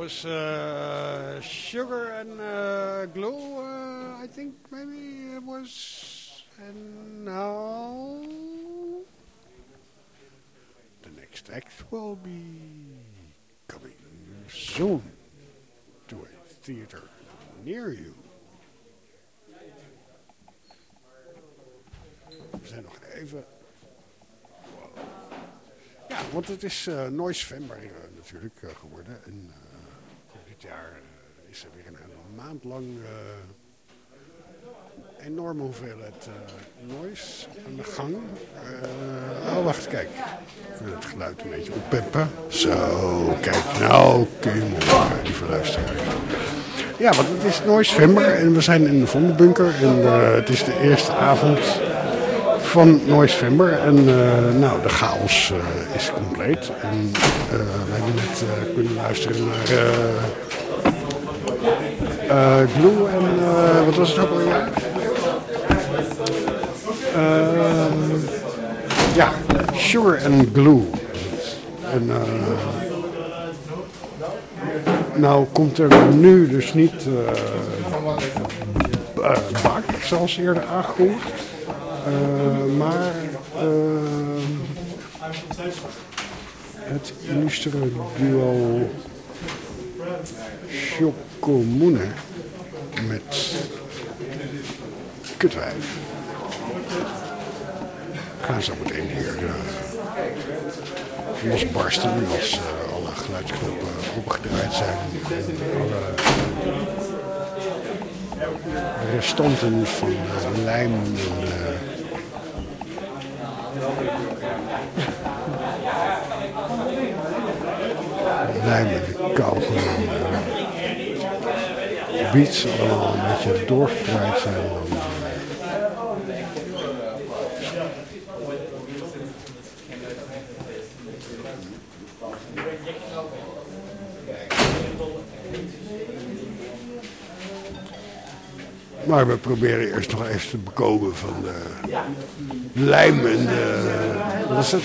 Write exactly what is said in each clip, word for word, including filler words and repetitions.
was uh, Sugar and uh, Glue, uh, I think maybe it was. And now the next act will be coming soon to a theater near you. We zijn nog even... Wow. Ja, want het is uh, Noisevember uh, natuurlijk uh, geworden. En uh, dit jaar uh, is er weer een, een maand lang uh, enorme hoeveelheid uh, noise aan de gang. Uh, oh, wacht, kijk. Ik wil het geluid een beetje oppeppen. Zo, kijk. Nou, kun je mooi, lieve luisteraars. Ja, want het is Noisevember en we zijn in de Vondelbunker. En uh, het is de eerste avond van Noisevember. En uh, nou, de chaos uh, is compleet. En uh, we hebben net uh, kunnen luisteren naar uh, uh, Glue en uh, wat was het ook alweer? Uh, ja, Sugar and Glue. En uh, nou komt er nu dus niet uh, uh, Bak, zoals eerder aangekondigd. Uh, maar uh, het illustere duo Chocomune met Kutwijf gaan zo meteen hier uh, losbarsten als uh, alle geluidsknoppen opgedraaid zijn en alle restanten van uh, lijm en uh, lijm en kauwgom en beats allemaal een beetje doorgedraaid zijn. Dan, maar we proberen eerst nog even te bekomen van de lijm en de... Wat is het?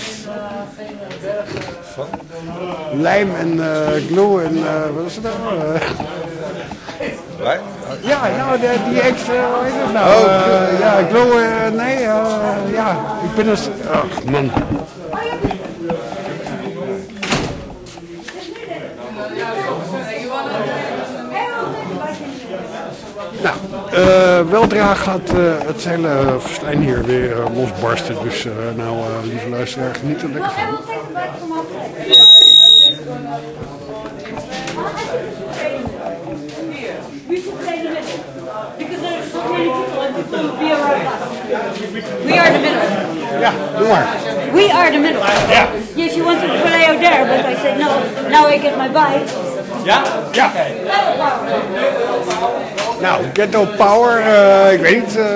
Van? Lijm en uh, glue en... Uh, wat is het nou? Uh, Lijm? Ja, nou, die, die extra... Hoe heet het nou? Uh, ja, glue... Uh, nee, uh, ja. Ik ben dus... Ach, man. Nou, uh, weldra gaat uh, het hele festijn hier weer uh, losbarsten. Dus uh, nou, uh, lieve luisteraar, geniet er lekker van. We are the middle. Ja, doe maar. We are the middle. Ja. Yes, you wanted to play out there, but I said no. Now I get my bike. Ja? Ja. Nou, get no power, uh, ik weet niet. Uh,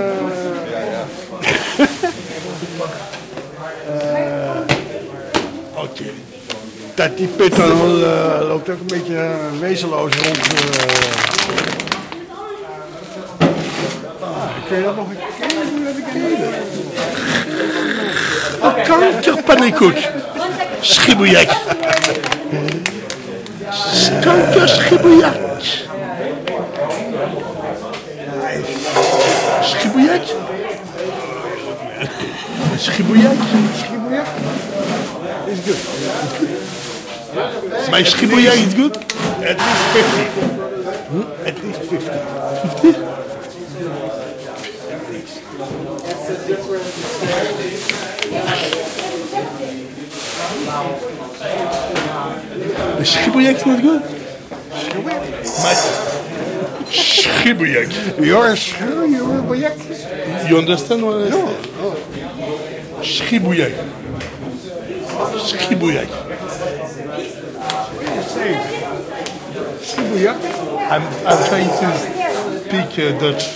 uh, Oké. Okay. Dat die pit dan uh, loopt ook een beetje uh, wezenloos rond. Uh. Ah, kun je dat nog een keer? Kankerpannenkoek. Schibbejak. Kankerschibbejak. Schibbejak. Schibbejak. Schibbejak. Is good. My schibbejak is good? At least fifty. Hm? At least fifty. fifty? The schibbejak is not good? My schibbejak. Your schibbejak? You understand what I No. said? Oh. Schibbejak. Schibbejak. Schibbejak? I'm, I'm trying to speak uh, Dutch.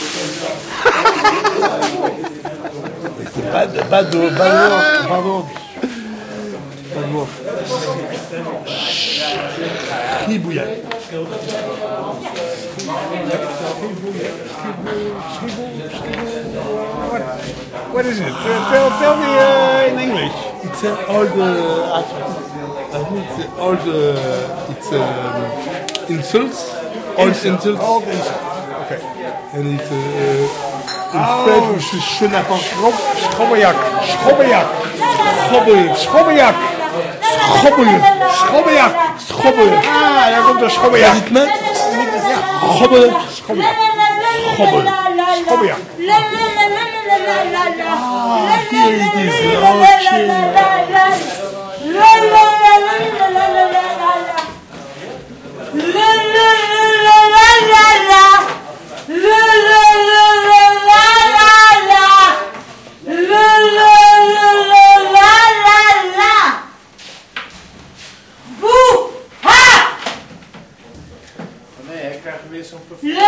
It's a bad, bad, bad word. Bad word. Bad word. Schibbejak. What is it? Uh, tell, tell me uh, in English. it's an old. Uh, I think it's an old. Uh, it's um, insults. Old insults. Old insult. Okay. And it's uh, in French, which is chenapan. Schobbejak. Schobbejak. Schobbel. Schobbejak. Schobbel. Schobbejak. Schobbel. Ah, daar komt de schobbejak. Is het met? Schobbel. Schobbejak. Schobbel. Schobbejak. Ah, here it is. Okay. Nee, hij krijgt weer zo'n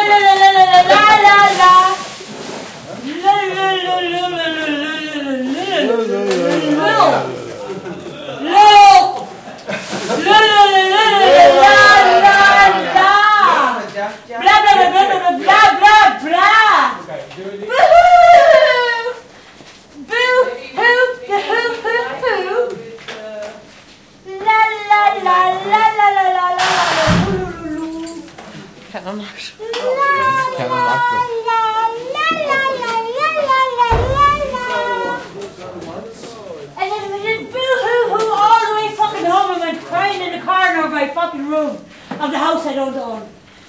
And then we did boo-hoo-hoo all the way fucking home and went crying in the corner of my fucking room of the house I don't own.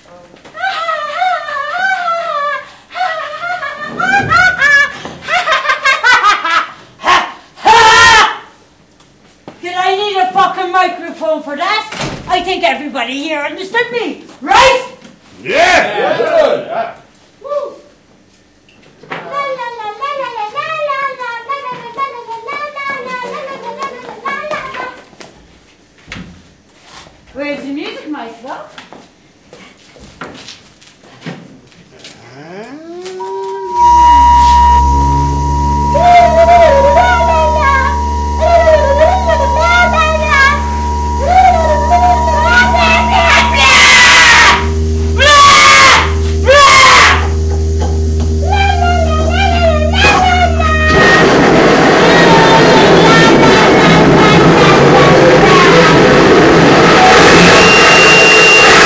Did I need a fucking microphone for that? I think everybody here understood me, right? Yeah! Good! Woo. Where's the music, Michael? La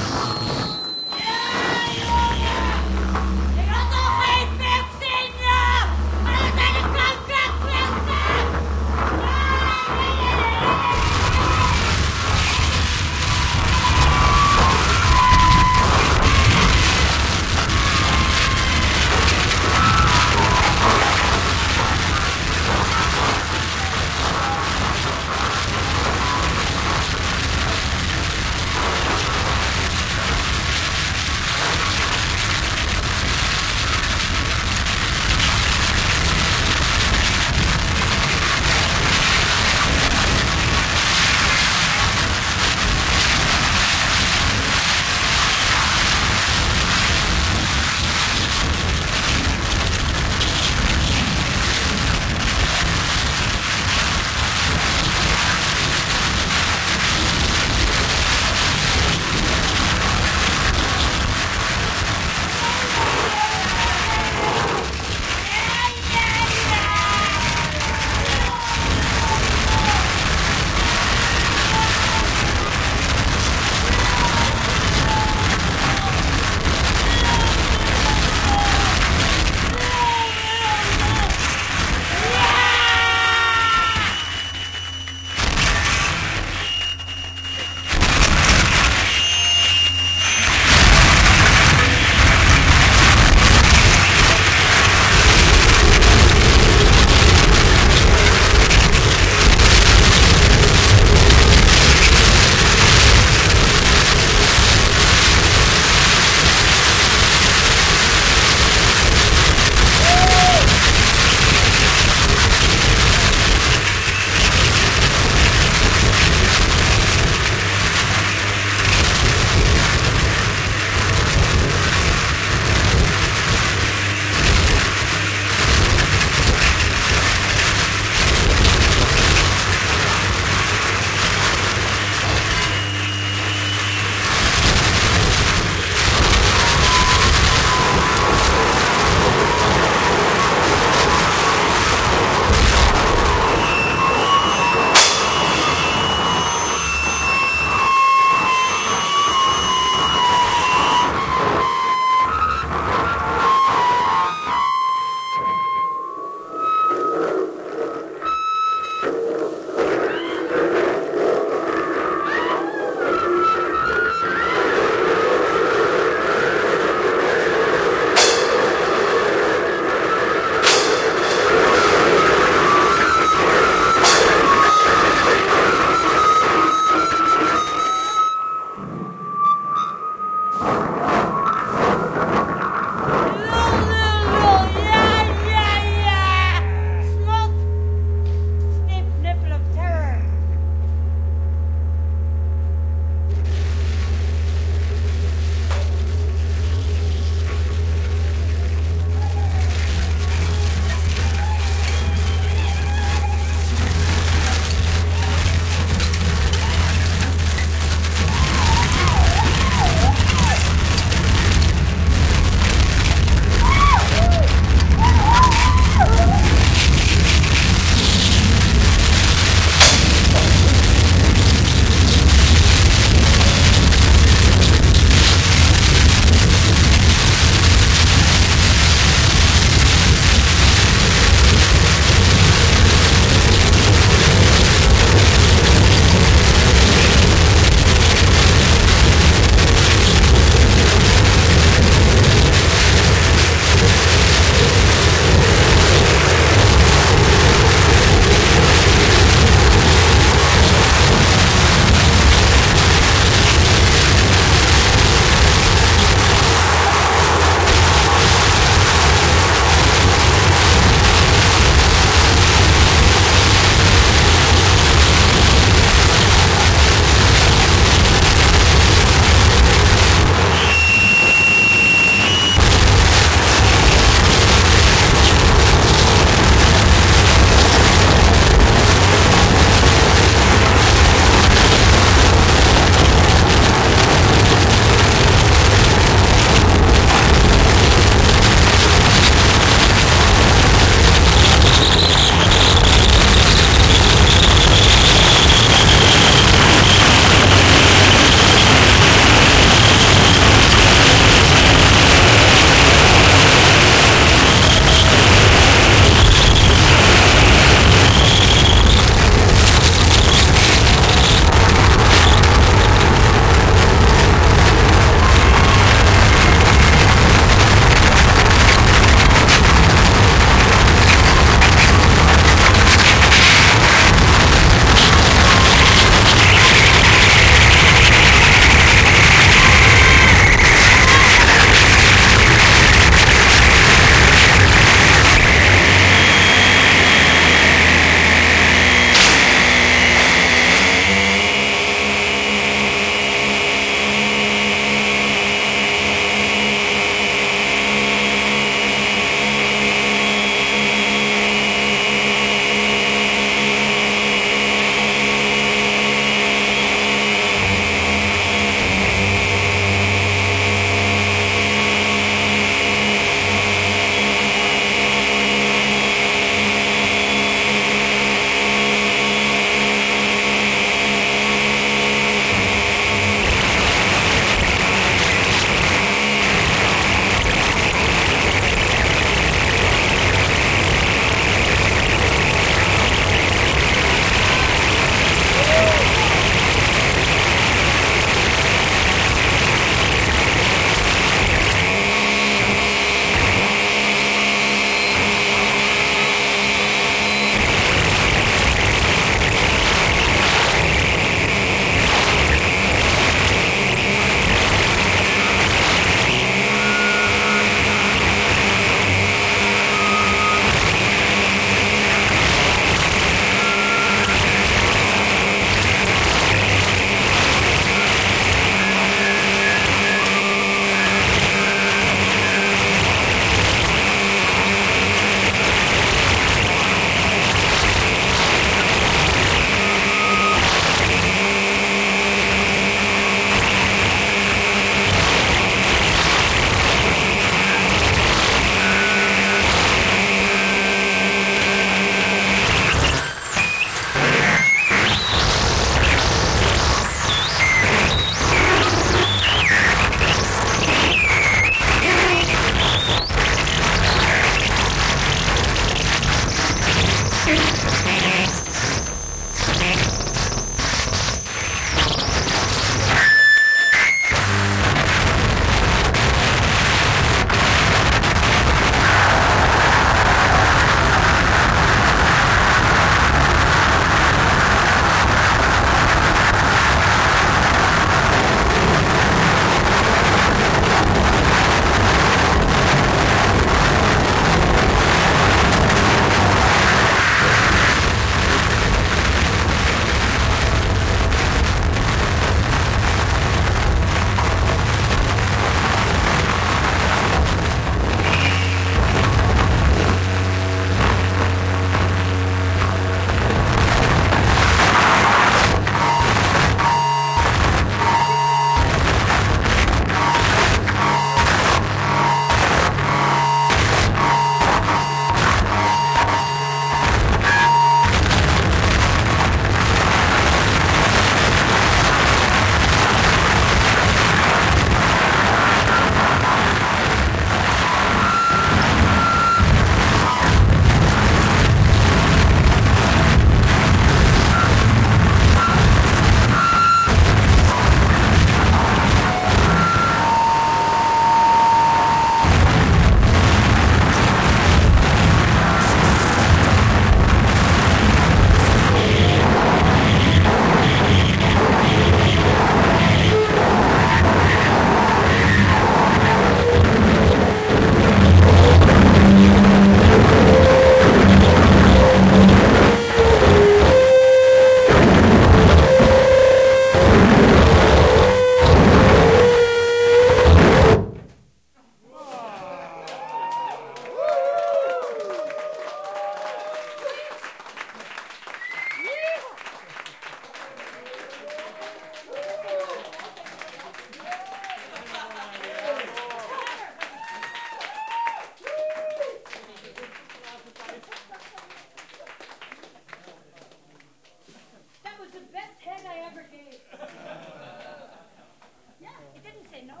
didn't say no.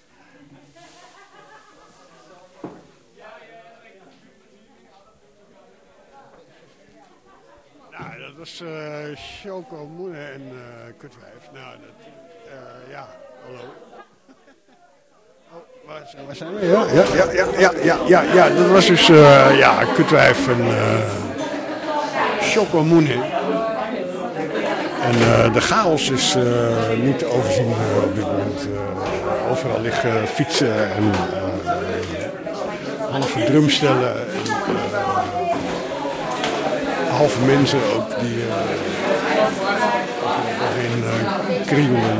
Nou, dat was uh, Choco Moene en uh, Kutwijf. Nou, dat, uh, ja, hallo. Oh, waar, waar zijn we? Ja, ja, ja, ja, ja, ja, ja, ja. Dat was dus uh, ja, Kutwijf en uh, Choco Moene. En uh, de chaos is uh, niet te overzien uh, op dit moment. Uh, overal liggen fietsen en uh, halve drumstellen. En, uh, halve mensen ook die uh, erin uh, kriebelen.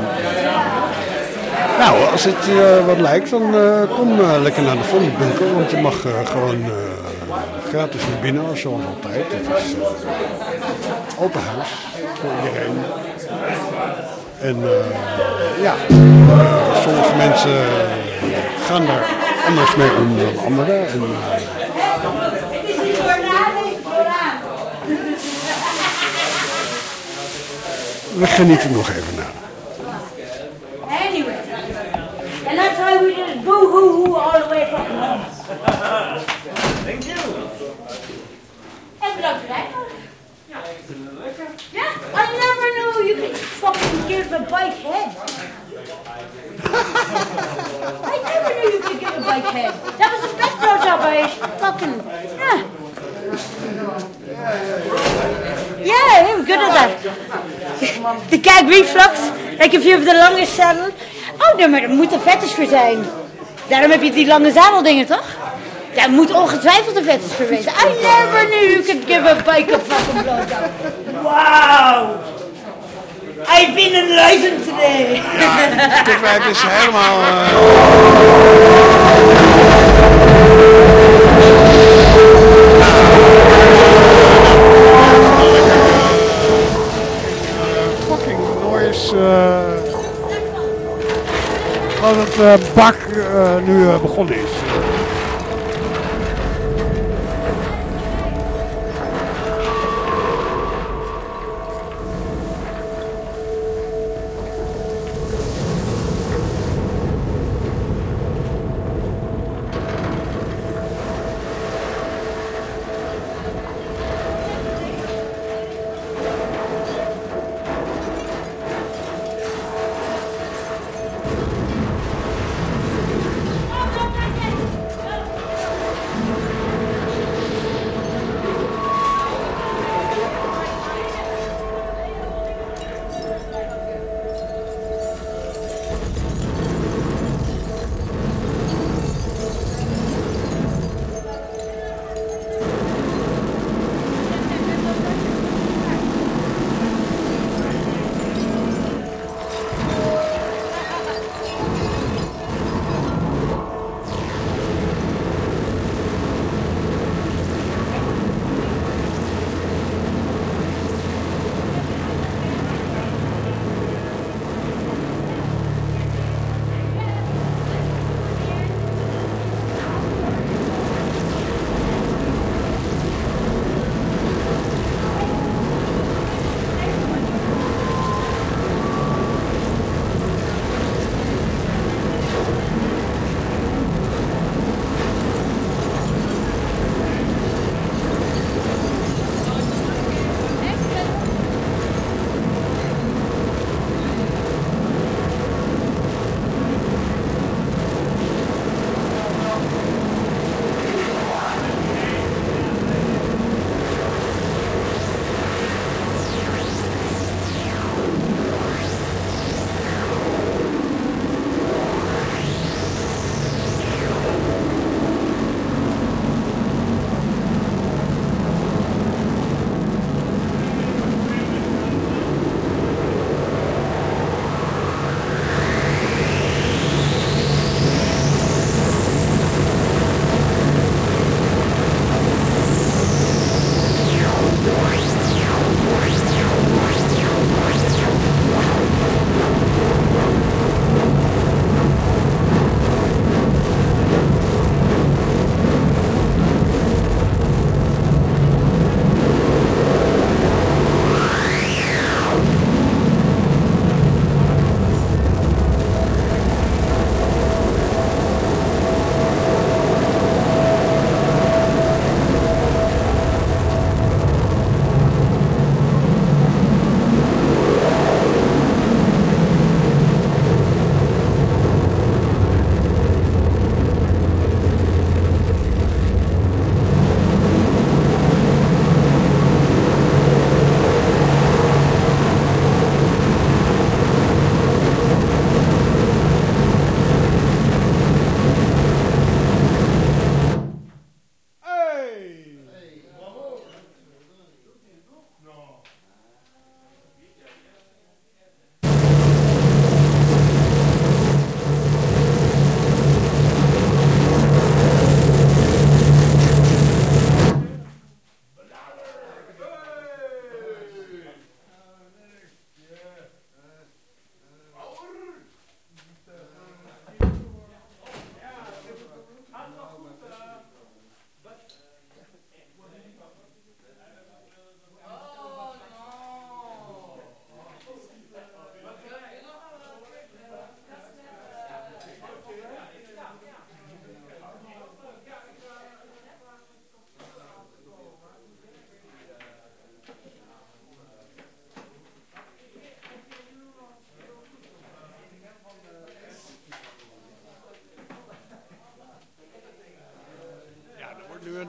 Nou, als het uh, wat lijkt, dan uh, kom uh, lekker naar de Vondelbunker, want je mag uh, gewoon uh, gratis naar binnen, zoals altijd. Het is uh, open huis voor iedereen. En uh, ja, uh, sommige mensen gaan daar anders mee om dan anderen. En, uh, we genieten nog even na. Anyway, and that's why we did boo-hoo-hoo all the way from home. Thank you. En bedankt voor de uitnodiging. Ja, I never knew you could fucking give a bike head. I never knew you could give a bike head. That was the best blowjob I fucking, yeah. Yeah, they were good at that. The gag reflux, like if you have the longest saddle. Oh, daar moet een fetish voor zijn. Daarom heb je die lange zadeldingen, toch? Daar moet ongetwijfeld een fetish voor wezen. I never knew you could give a bike a fucking blowjob. Wow! I've been enlightened today. Ja, dit wijf is helemaal... Uh... fucking noise... Uh... Wat het uh, bak uh, nu uh, begonnen is.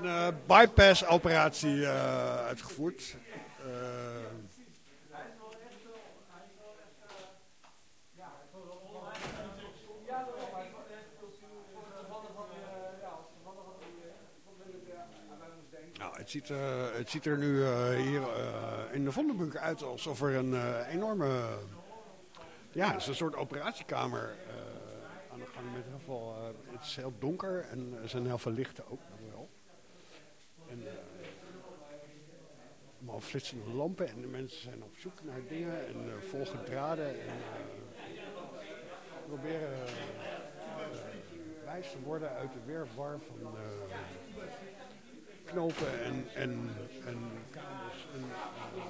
een uh, bypass-operatie uh, uitgevoerd. Uh, nou, het, ziet, uh, het ziet er nu uh, hier uh, in de Vondelbunker uit alsof er een uh, enorme... Ja, het is een soort operatiekamer uh, aan de gang met heel veel... Uh, het is heel donker en er zijn heel veel lichten ook. Wel. En uh, allemaal flitsende lampen en de mensen zijn op zoek naar dingen en uh, volgen draden en uh, proberen uh, uh, wijs te worden uit de weerwar van uh, knopen en, en, en kabels. En, uh,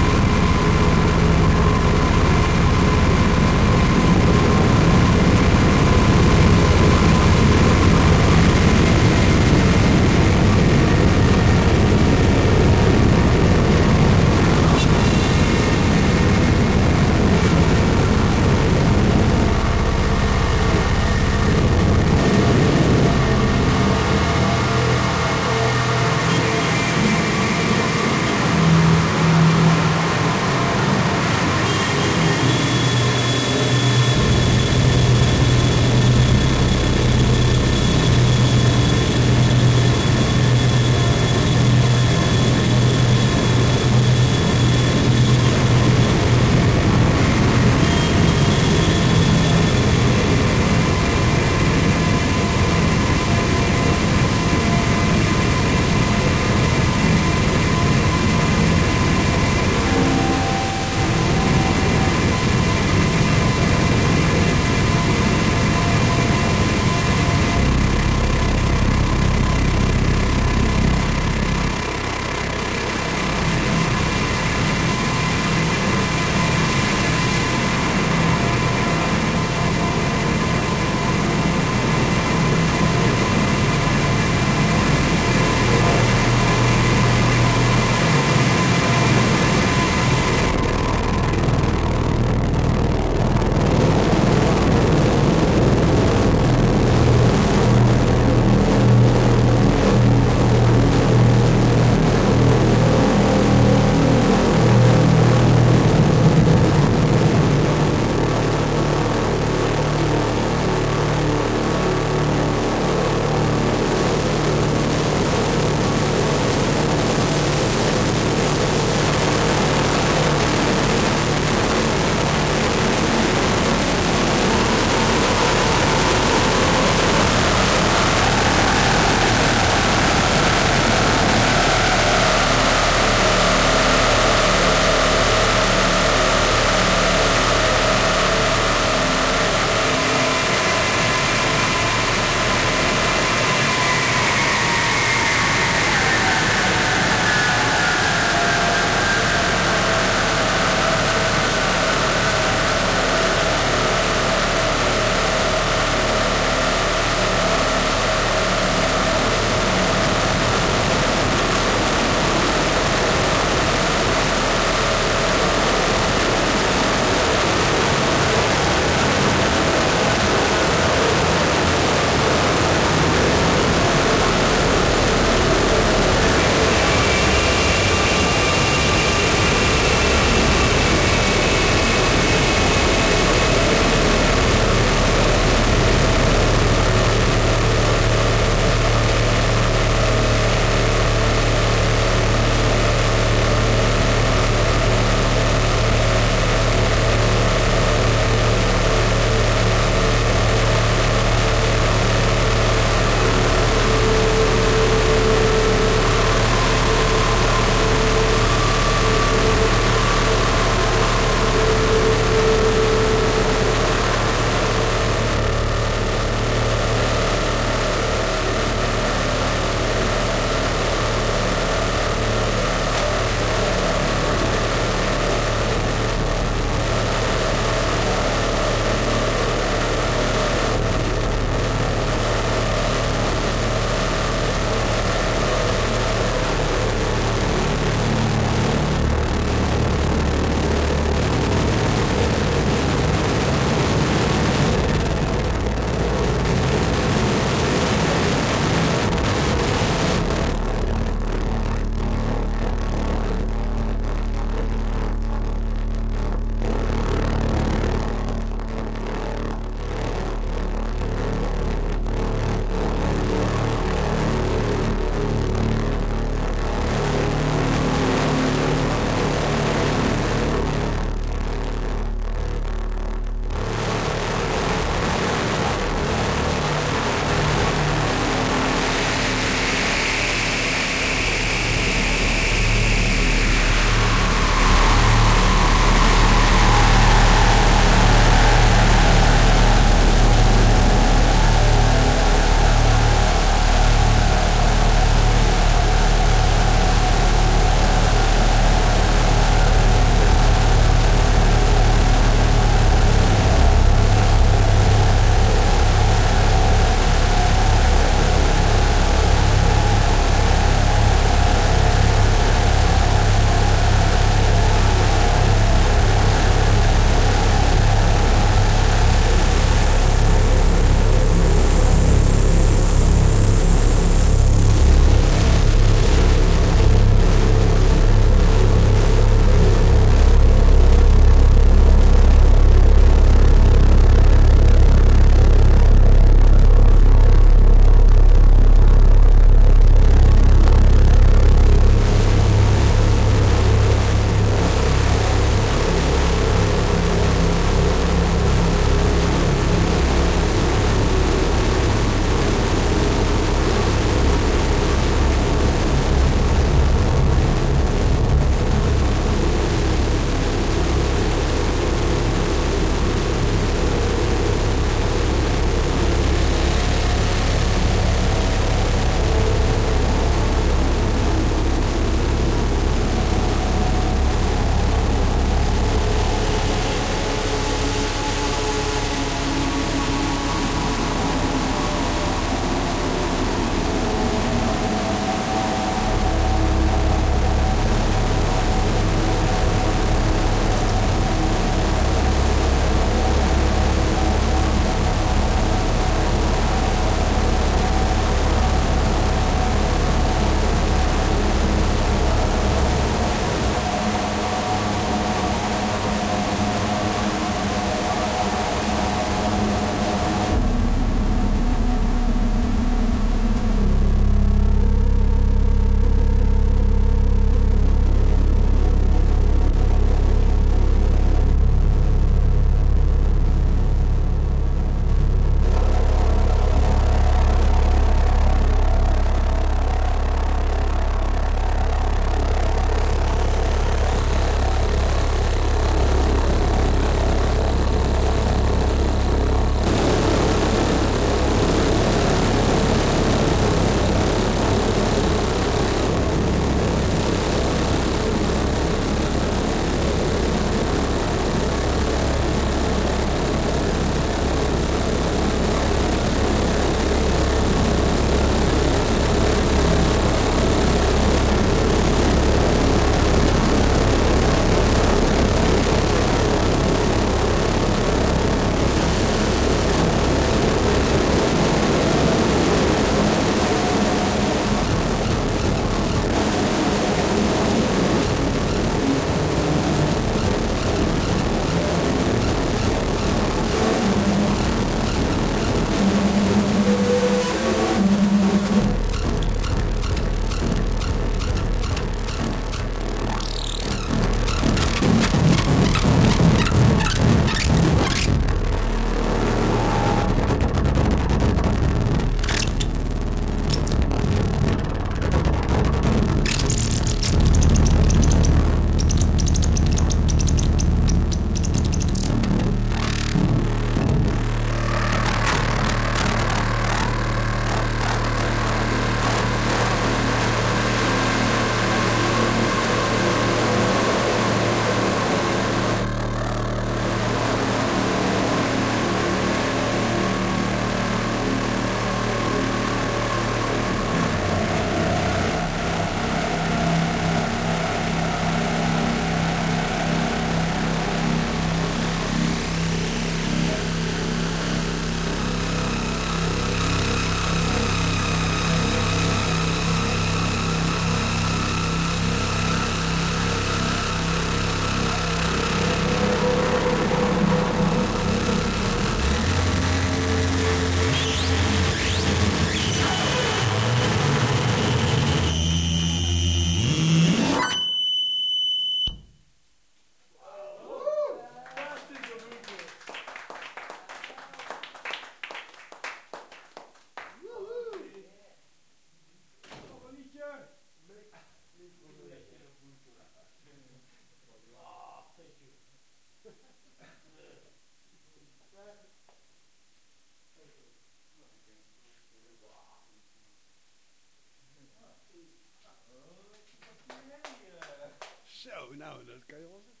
Zo, nou, dat kan je wel zeggen.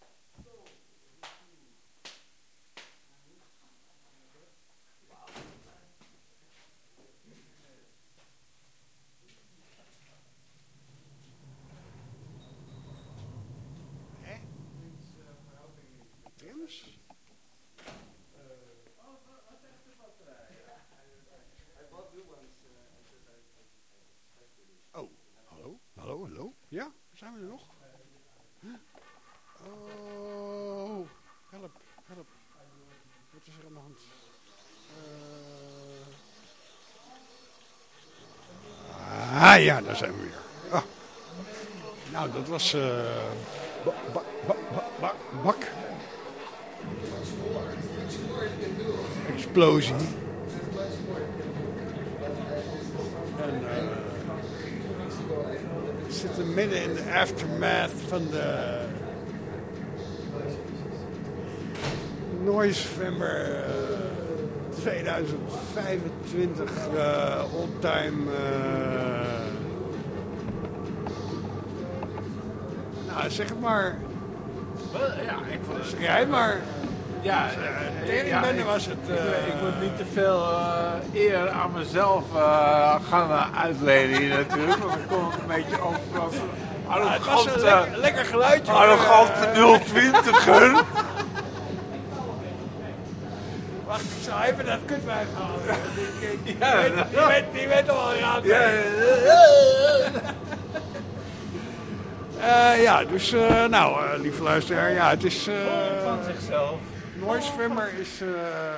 Hè? Trims? Oh, hallo, hallo, hallo. Ja, zijn we er nog? Oh, help, help. Wat is er aan de hand? Uh... Ah ja, daar zijn we weer. Ah. Nou, dat was uh... ba ba ba ba ba bak. Explosie. En uh... we zitten midden in de aftermath van de Noisevember uh, tweeduizend vijfentwintig uh, all-time uh... nou zeg het maar. Ja, ik vond het... Zeg jij maar. Ja, uh, ja, ik, was het, uh... ik, ik moet niet te veel uh, eer aan mezelf uh, gaan uh, uitleden hier natuurlijk, want dan kom ik een beetje over als een arrogante, ja, het was een lekker, lekker geluidje. Arrogante nul twintiger. Wacht, ik zal even dat kutwijf halen. Die, die, ja, die, weet, die, weet, die weet al raad. Ja, uh, ja, dus uh, nou, uh, lieve luisteraar, ja, het is... Uh, van zichzelf. Noisevember is... Uh,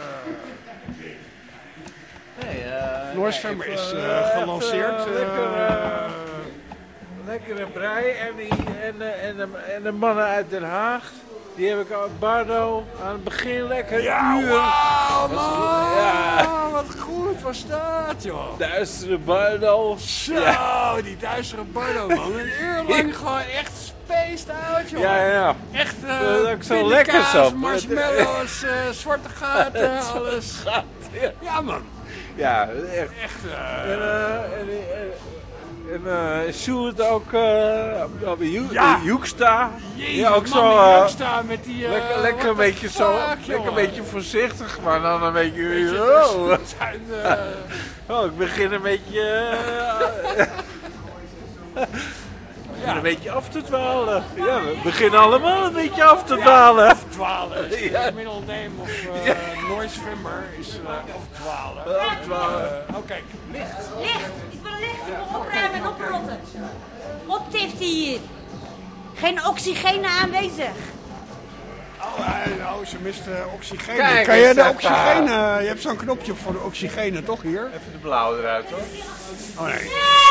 nee, uh, Noisevember is uh, gelanceerd. Uh, lekker, uh, lekkere brei en, die, en, de, en, de, en de mannen uit Den Haag. Die heb ik aan Bardo aan het begin lekker ja, uur. Wauw, man! Ja. Wat goed was dat, joh. Duistere Bardo. Zo, ja. die duistere Bardo, man. Een uur lang gewoon echt spaced out, joh. Ja, ja. Echt uh, dat is zo lekker zo. Marshmallows, uh, zwarte gaten, alles. Gat, ja. ja, man. Ja, echt. Echt, uh, en, uh, en, en, En uh, Sjoerd ook uh, op de ja. Joeksta. Ja, ook zo. Uh, Joeksta met die. Uh, lekker lekker een beetje fuck, zo. Lekker joh. Een beetje voorzichtig, maar dan een beetje. beetje oh. dus, zijn, uh, oh, ik begin een beetje. Uh, ja. Een beetje af te dwalen. Ja, we beginnen allemaal een beetje af te dwalen. Ja, afdwalen. Ja. Middle name of uh, ja. Noisevember is uh, afdwalen. Afdwalen. Uh, oh, kijk. Licht. Licht. Ik wil licht. Ik wil opruimen en oprotten. Optift hier. Geen oxygene aanwezig. Oh, uh, oh ze mist uh, oxygene. Kijk, kan je de oxygene... Uh, je hebt zo'n knopje voor de oxygene, toch hier? Even de blauwe eruit, hoor. Oh, nee. Nee!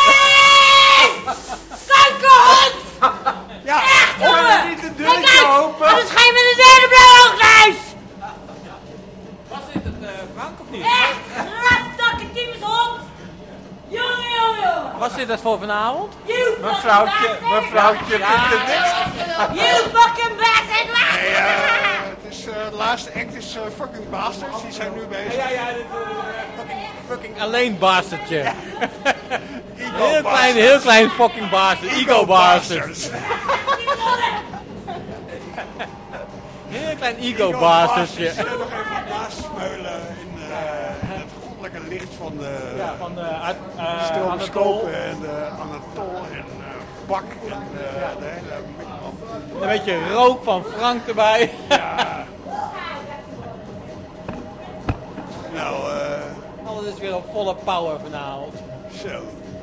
Kankerhond! Ja. Echt, jongen! Niet de deurtje open. Anders ga je met een derde blauwe ooglijs! Was dit het, uh, Frank, of niet? Echt! Graftakken, tyfushond! Jongen, jongen, jongen! Was dit het voor vanavond? You Mevrouwtje, mevrouwtje, ja. vindt het niks. You fucking bastard! Nee, uh, het is, uh, de laatste act is uh, fucking bastards. Die zijn nu bezig. Ja, ja, dit uh, fucking, fucking alleen bastardje. Ja. Ego heel klein, heel klein fucking bastard. Ego, Ego bastard. heel klein ego, ego bastardje. Ik nog even naast smeulen in, uh, in het goddelijke licht van de, ja, van de uh, stroboscopen en de Anatol en uh, Bak en uh, ja. de hele mikman. Een beetje rook van Frank erbij. Ja. Nou, uh, alles is weer op volle power vanavond. Zo.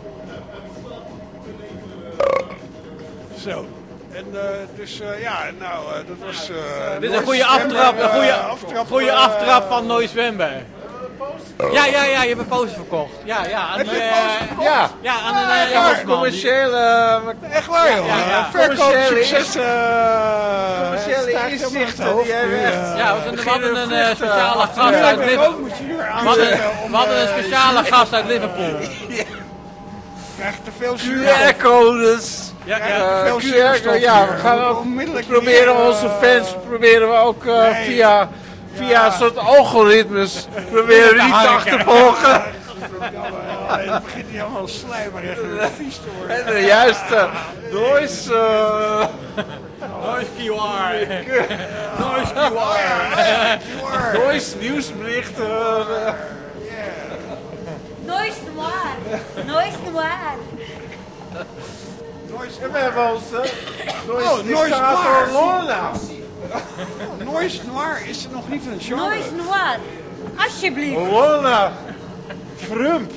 Zo. En uh, dus uh, ja, nou, uh, dat was... Uh, Dit is een goede aftrap, een goede, uh, aftrap, goede uh, aftrap van Noisevember. Ja, ja, ja, je hebt een poster verkocht. Ja, ja. Aan, Heb je een uh, poster verkocht? Ja, ja, aan een uh, ja, commerciële... Die... Echt waar, joh. Ja, ja, ja. Verkoopsucces. Uh, commerciële inzichten. Uh, ja, we, we hadden een uh, speciale gast uit Liverpool. We hadden een speciale gast uit Liverpool. Krijg te veel Q R-codes. Ja, ja, uh, Q R-code. Ja, we gaan ook onmiddellijk proberen hier, onze fans proberen we ook uh, nee. via, via ja. een soort algoritmes proberen die te achtervolgen. Ja, dan begint hij allemaal slijmerig en vies te worden. En de juiste noise... Uh, Noise Q R. noise Q R. Noise nieuwsberichten. Uh, Noise noir. Noise noir. en we hebben ons... Uh, noise Oh, Noise dictator Noir. Lorna. Noise Noir is er nog niet een genre. Noise noir. Alsjeblieft. Lorna. Frump.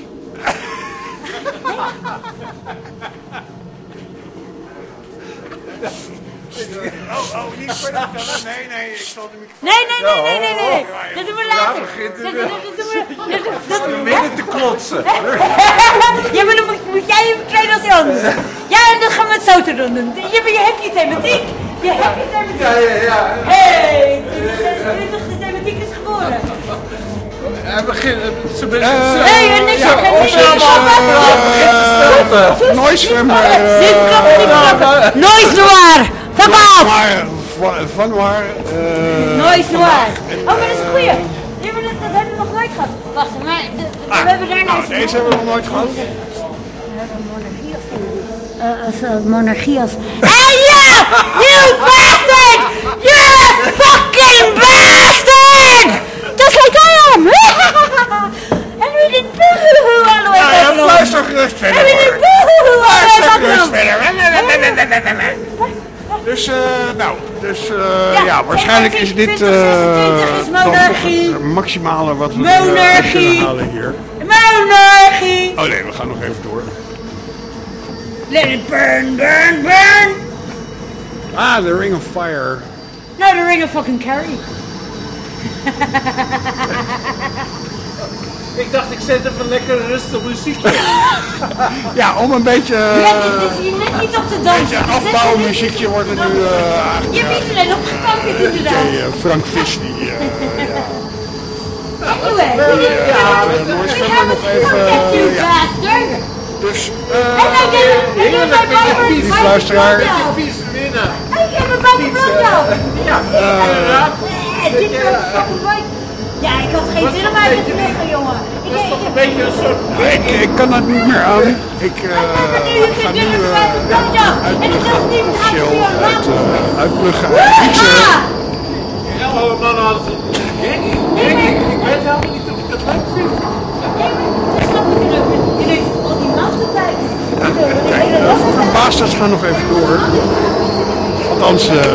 Oh, oh, niet verder vertellen. Nee, nee, ik zal de microfoon... Nee, nee, nee, nee, nee, nee. Dat doen we later. begint Dat het dat- dat doen we... dat- dat- dat doen we- Midden te klotsen. Ja, maar dan moet, moet jij je verkleden als Jan. Ja, en dan gaan we het zo te doen. Ja, maar je hebt je thematiek. Je hebt je thematiek. Ja, ja, ja. Hé, de thematiek is geboren. Hij begint... Ze begint... Hé, en niks ja, zeggen. of Niks ze zeggen. Noise Zwemmer. Niet klappen, niet klappen. Noise noir. Fuck off. Maar van, van waar... eh, Noise noir. Oh, maar dat is een goeie. Ja, maar dat, dat hebben we nog nooit gehad. Wacht, maar de- de- we hebben daarna... nou, deze hebben we nog nooit gehad. Uh, als uh, monarchie als... Hey, yeah! You bastard! You fucking bastard! Just like I am! En we did boo-hoo all the way Ja, back ja, home. luister gerust verder. En we did hoor. boo-hoo all the way back Gerust home. verder. Dus, eh, nou, dus, eh, ja, waarschijnlijk is dit eh tweeduizend is monarchie. het maximale wat we Monarchie. uh, kunnen halen hier. Monarchie! Oh nee, we gaan nog even door. Let it burn, burn, burn! Ah, The Ring of Fire. No, the ring of fucking Carrie. Ik dacht, ik zet even lekker rustig muziekje. Ja, om een beetje, Ja, uh, dit is hier net niet op te dansen. beetje afbouwmuziekje wordt er nu uh, Je hebt iedereen opgekankerd inderdaad. Hey, uh, Frank Vis die... Uh, Anyway, ja, we Noise gaan Zwemmer het nog even... contact you uh, ja. bastard. Dus, En uh, dan get en dan mijn boven die luisteraar. Vies winnen. Ik heb een boven blowjob. Ja, inderdaad. Nee, dit is een fucking boy. Ja, ik had geen zin om uit te leggen, jongen. Ik Dat is toch ik- een beetje een soort... ik, ik kan dat niet meer aan. Ik uh, ga nu uh, uitpluggen, officieel uit, uh, uitpluggen uit mixen. Ja, maar man hadden ze... Gek, gek, ik, ik weet helemaal niet of ik dat leuk vind. Kijk, uh, de bastards gaan nog even door. Althans, uh,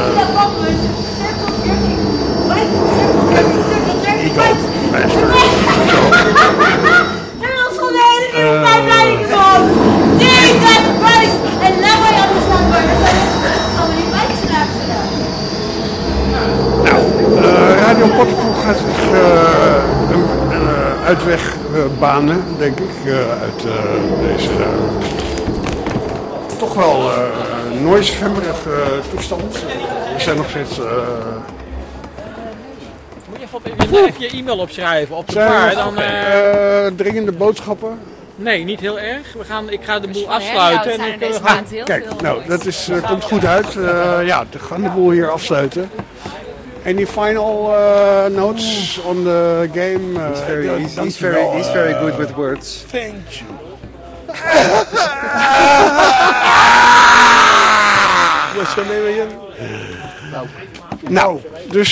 uh, Radio Pottenpoel gaat zich uh, een uh, uitweg uh, banen, denk ik, uh, uit uh, deze uh, toch wel uh, noisevemmerige uh, toestand. We zijn nog steeds... Uh, Moet je even, op, je, even je e-mail opschrijven op de zijn paar. we Dan, nog, eh, uh, dringende boodschappen. nee, niet heel erg. We gaan, ik ga de boel Van de afsluiten. hangout En zijn er dan deze kunnen we gaan. maand heel Kijk, veel nou, moois. dat is, uh, komt goed uit. Uh, ja, we gaan de boel hier afsluiten. Any final uh, notes on the game? Uh, He's very, ja, he's, he's dankjewel, very, he's very uh, good with words. Thank you. What's your name again? Nou, dus